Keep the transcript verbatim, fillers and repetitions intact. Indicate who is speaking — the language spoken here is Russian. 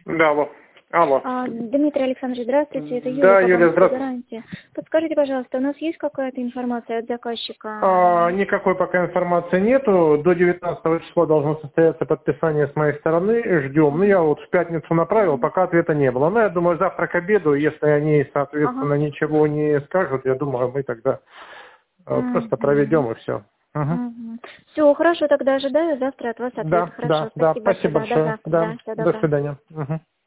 Speaker 1: Да, алло. Алло.
Speaker 2: А, Дмитрий Александрович, здравствуйте, это Юлия.
Speaker 1: Да, Юлия, здравствуйте.
Speaker 2: Гарантия. Подскажите, пожалуйста, у нас есть какая-то информация от заказчика?
Speaker 1: А, никакой пока информации нету. До девятнадцатого числа должно состояться подписание с моей стороны. Ждем. Ну, я вот в пятницу направил, пока ответа не было. Но я думаю, завтра к обеду, если они, соответственно,
Speaker 2: Ага.
Speaker 1: ничего не скажут, я думаю, мы тогда э, просто проведем и все. Угу.
Speaker 2: Все, хорошо, тогда ожидаю завтра от вас ответ.
Speaker 1: Да,
Speaker 2: Хорошо,
Speaker 1: да, да.
Speaker 2: спасибо.
Speaker 1: Спасибо
Speaker 2: Всегда. До
Speaker 1: большое.
Speaker 2: завтра.
Speaker 1: Да.
Speaker 2: Да, всего
Speaker 1: До
Speaker 2: доброго.
Speaker 1: свидания. Угу.